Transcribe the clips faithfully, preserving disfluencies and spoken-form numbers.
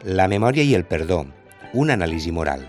La memoria y el perdón, un análisis moral.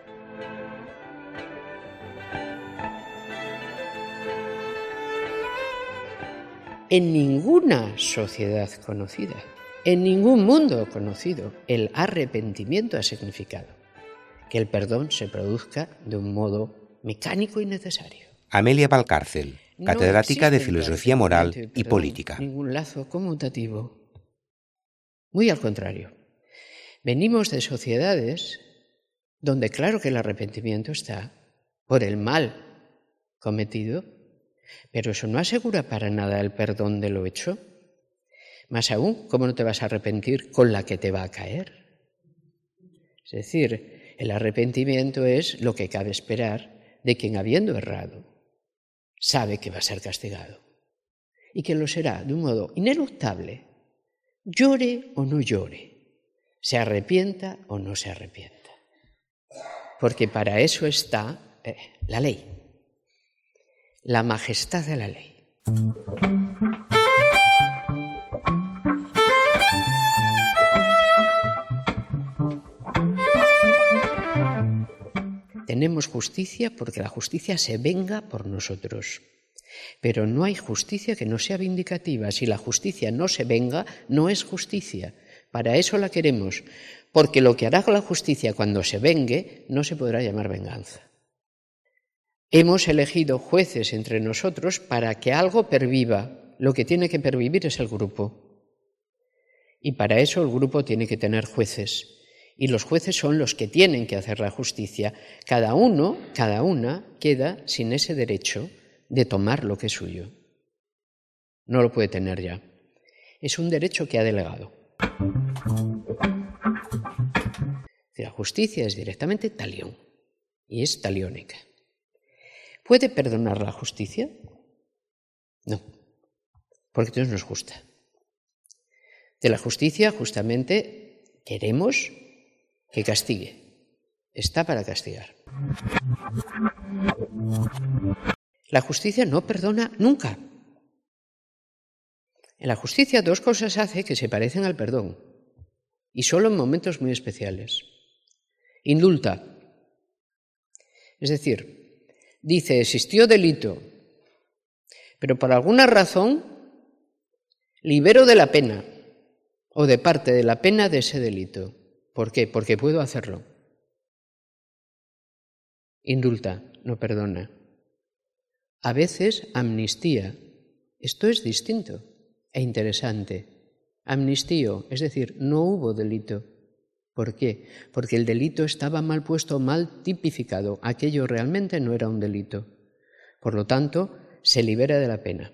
En ninguna sociedad conocida, en ningún mundo conocido, el arrepentimiento ha significado que el perdón se produzca de un modo mecánico y necesario. Amelia Valcárcel, catedrática no de Filosofía Moral y, perdón, Política. Ningún lazo conmutativo. Muy al contrario. Venimos de sociedades donde claro que el arrepentimiento está por el mal cometido, pero eso no asegura para nada el perdón de lo hecho. Más aún, ¿cómo no te vas a arrepentir con la que te va a caer? Es decir, el arrepentimiento es lo que cabe esperar de quien, habiendo errado, sabe que va a ser castigado y que lo será de un modo ineluctable, llore o no llore, se arrepienta o no se arrepienta. Porque para eso está eh, la ley, la majestad de la ley. Tenemos justicia porque la justicia se venga por nosotros. Pero no hay justicia que no sea vindicativa. Si la justicia no se venga, no es justicia. Para eso la queremos, porque lo que hará con la justicia cuando se vengue no se podrá llamar venganza. Hemos elegido jueces entre nosotros para que algo perviva. Lo que tiene que pervivir es el grupo. Y para eso el grupo tiene que tener jueces. Y los jueces son los que tienen que hacer la justicia. Cada uno, cada una, queda sin ese derecho de tomar lo que es suyo. No lo puede tener ya. Es un derecho que ha delegado. La justicia es directamente talión, y es taliónica. ¿Puede perdonar la justicia? No, porque entonces no es justa. De la justicia, justamente, queremos que castigue. Está para castigar. La justicia no perdona nunca. En la justicia dos cosas hace que se parecen al perdón, y solo en momentos muy especiales. Indulta. Es decir, dice, existió delito, pero por alguna razón libero de la pena, o de parte de la pena de ese delito. ¿Por qué? Porque puedo hacerlo. Indulta, no perdona. A veces amnistía. Esto es distinto e interesante. Amnistío, es decir, no hubo delito. ¿Por qué? Porque el delito estaba mal puesto, mal tipificado. Aquello realmente no era un delito. Por lo tanto, se libera de la pena.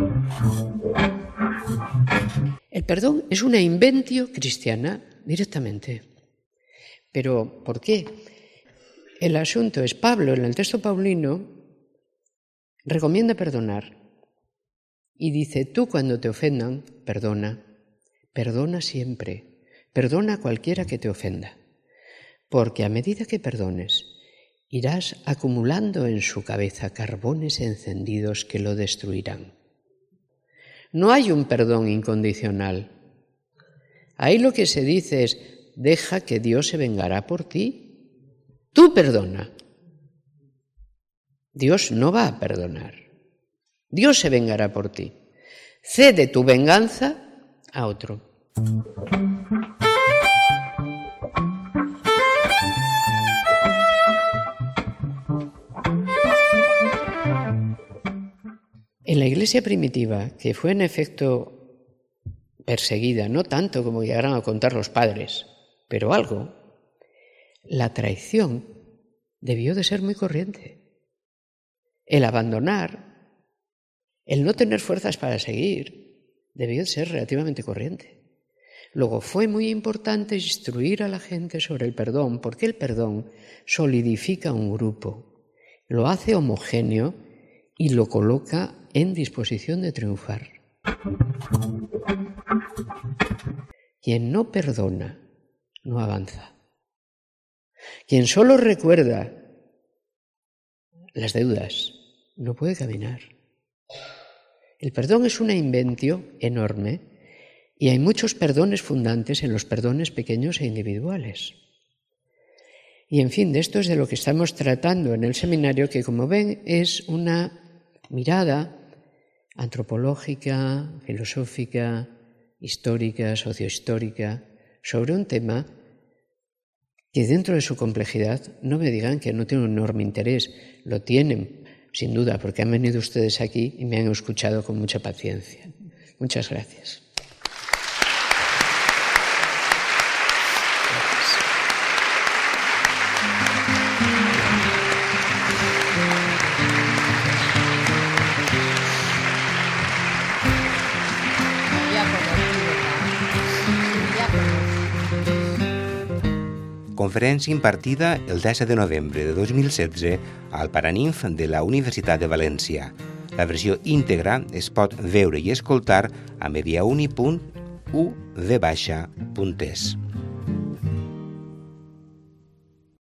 El perdón es una inventio cristiana directamente. ¿Pero por qué? El asunto es, Pablo, en el texto paulino, recomienda perdonar. Y dice, tú cuando te ofendan, perdona. Perdona siempre. Perdona a cualquiera que te ofenda. Porque a medida que perdones, irás acumulando en su cabeza carbones encendidos que lo destruirán. No hay un perdón incondicional. Ahí lo que se dice es, deja que Dios se vengará por ti. Tú perdona. Dios no va a perdonar. Dios se vengará por ti. Cede tu venganza a otro. En la iglesia primitiva, que fue en efecto perseguida, no tanto como llegaron a contar los padres, pero algo, la traición debió de ser muy corriente. El abandonar, el no tener fuerzas para seguir, debió de ser relativamente corriente. Luego fue muy importante instruir a la gente sobre el perdón, porque el perdón solidifica un grupo, lo hace homogéneo y lo coloca en disposición de triunfar. Quien no perdona, no avanza. Quien solo recuerda las deudas, no puede caminar. El perdón es una inventio enorme Y hay muchos perdones fundantes en los perdones pequeños e individuales. Y en fin, de esto es de lo que estamos tratando en el seminario, que como ven es una mirada antropológica, filosófica, histórica, sociohistórica, sobre un tema que dentro de su complejidad, no me digan que no tiene un enorme interés, lo tienen, sin duda, porque han venido ustedes aquí y me han escuchado con mucha paciencia. Muchas gracias. Conferència impartida el disset de novembre de dos mil setze al Paraninf de la Universitat de València. La versió íntegra es pot veure i escoltar a mediauni punt u v punt es.